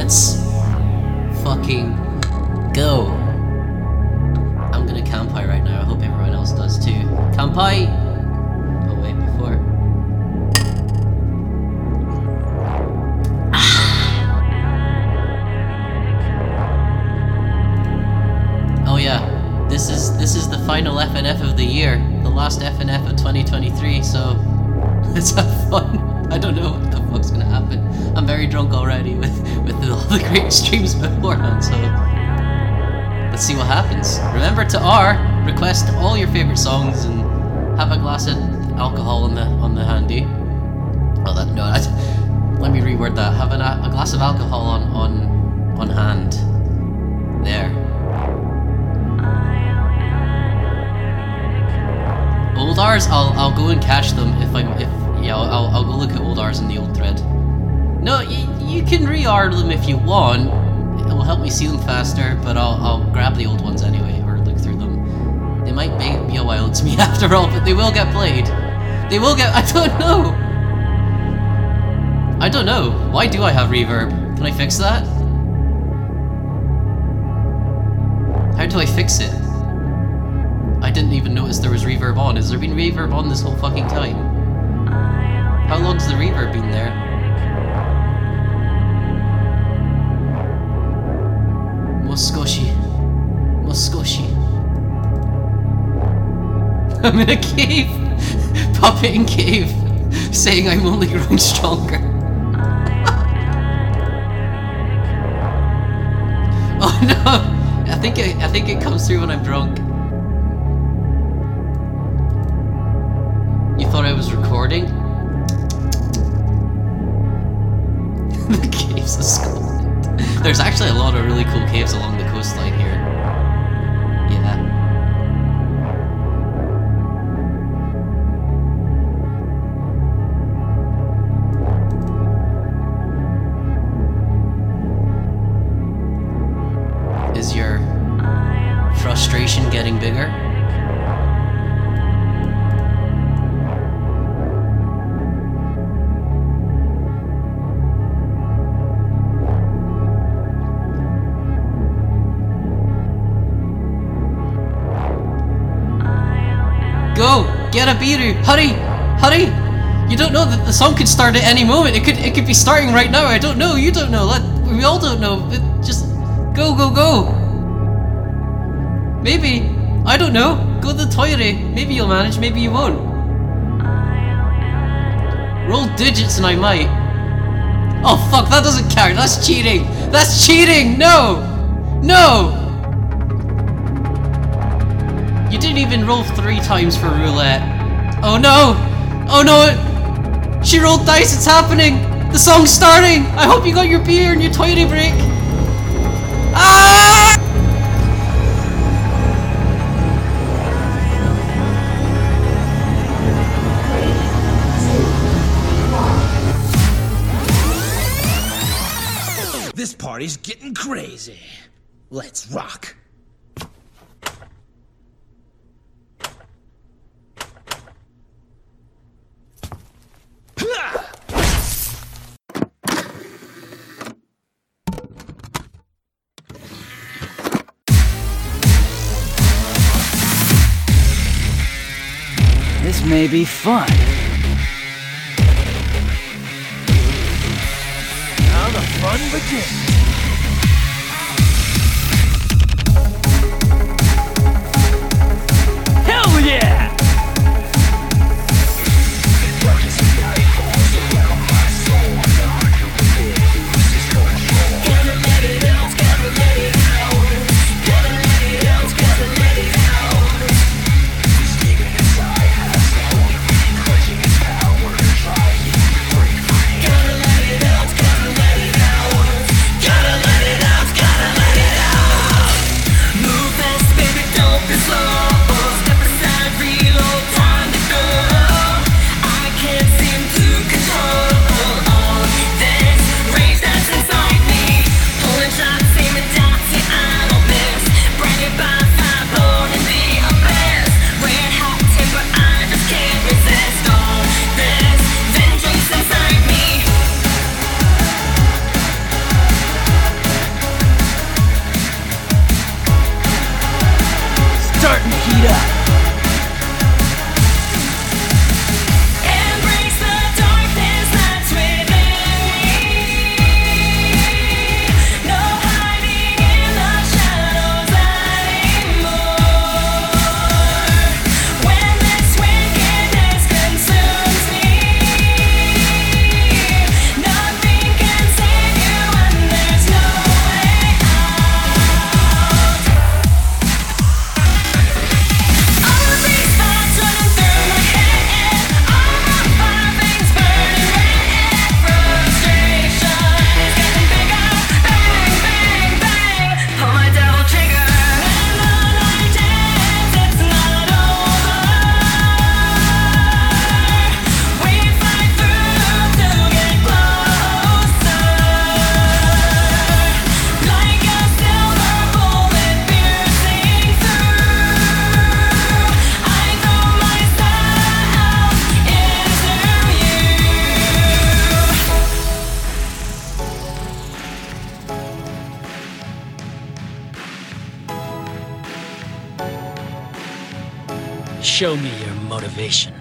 Let's fucking go. I'm gonna Kampai right now. I hope everyone else does too. Kampai! Oh wait, before. Oh yeah, this is the final FNF of the year, the last FNF of 2023. So let's have fun. I don't know what the fuck's gonna happen. I'm very drunk already with all the great streams beforehand. So let's see what happens. Remember to request all your favorite songs and have a glass of alcohol on the handy. Oh, let me reword that. Have a glass of alcohol on hand. There. Old R's, I'll go and catch them I'll go look at old R's in the old thread. No, you can re-R them if you want. It will help me see them faster, but I'll grab the old ones anyway, or look through them. They might be a while to me after all, but they will get played. They will get. I don't know. Why do I have reverb? Can I fix that? How do I fix it? I didn't even notice there was reverb on. Has there been reverb on this whole fucking time? How long's the reverb been there? Moskoshi. I'm in a cave! Puppet in cave! Saying I'm only growing stronger. Oh no! I think it comes through when I'm drunk. You thought I was recording? The caves of Scotland. There's actually a lot of really cool caves along the coastline here. Yeah. Is your frustration getting bigger? Go! Get a Biru! Hurry! Hurry! You don't know that the song could start at any moment. It could be starting right now. I don't know. You don't know. We all don't know. Just go, go, go! Maybe. I don't know. Go to the toilet. Maybe you'll manage. Maybe you won't. Roll digits and I might. Oh fuck! That doesn't count. That's cheating. That's cheating. No! No! You didn't even roll 3 times for roulette. Oh no! Oh no! She rolled dice, it's happening! The song's starting! I hope you got your beer and your toilet break! Ah! This party's getting crazy. Let's rock. This may be fun. Now the fun begins. Hell yeah! Gotta Show me your motivation.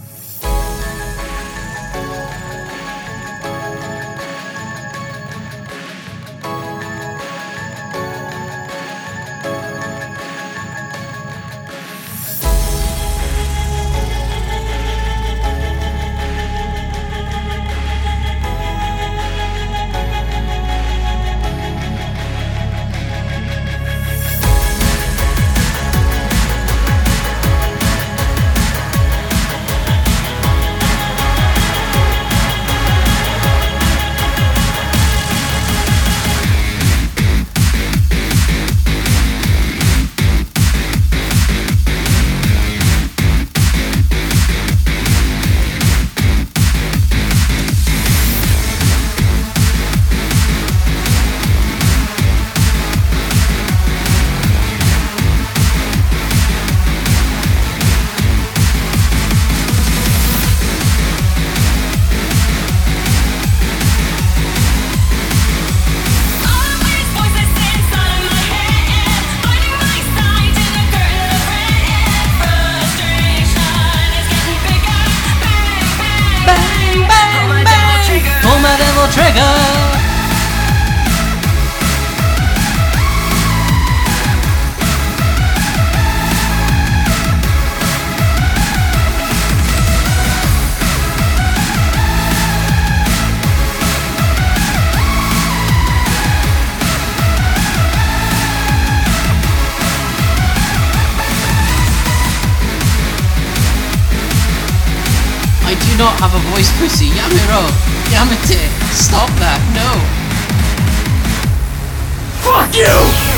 Trigger! I do not have a voice, pussy. Yamiro! Yamete! Stop that! No! Fuck you!